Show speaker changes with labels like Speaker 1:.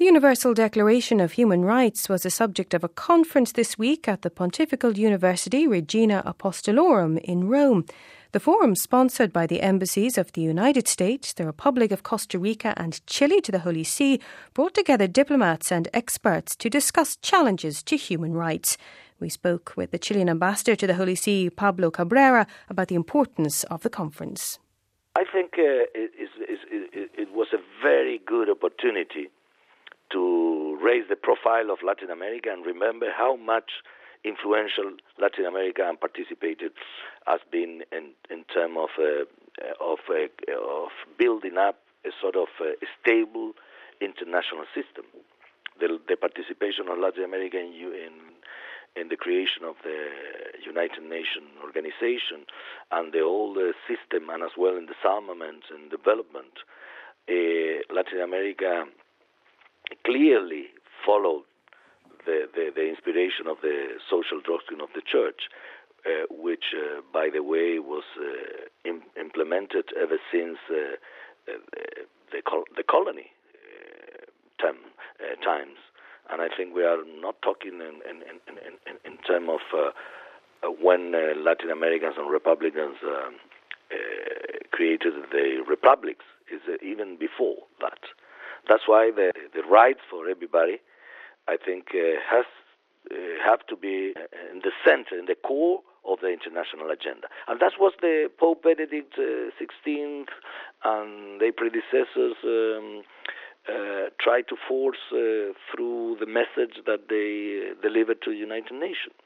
Speaker 1: The Universal Declaration of Human Rights was the subject of a conference this week at the Pontifical University Regina Apostolorum in Rome. The forum, sponsored by the embassies of the United States, the Republic of Costa Rica and Chile to the Holy See, brought together diplomats and experts to discuss challenges to human rights. We spoke with the Chilean ambassador to the Holy See, Pablo Cabrera, about the importance of the conference.
Speaker 2: I think it was a very good opportunity to raise the profile of Latin America and remember how much influential Latin America and participated has been in terms of building up a sort of a stable international system. The participation of Latin America in the creation of the United Nations organization and the whole system, and as well in the disarmament and development, Latin America clearly followed the inspiration of the social doctrine of the Church, which, by the way, was implemented ever since the colony times. And I think we are not talking in terms of when Latin Americans and Republicans created the republics. Is even before that. That's why the rights for everybody, I think, have to be in the center, in the core of the international agenda. And that was the Pope Benedict XVI and their predecessors tried to force through the message that they delivered to the United Nations.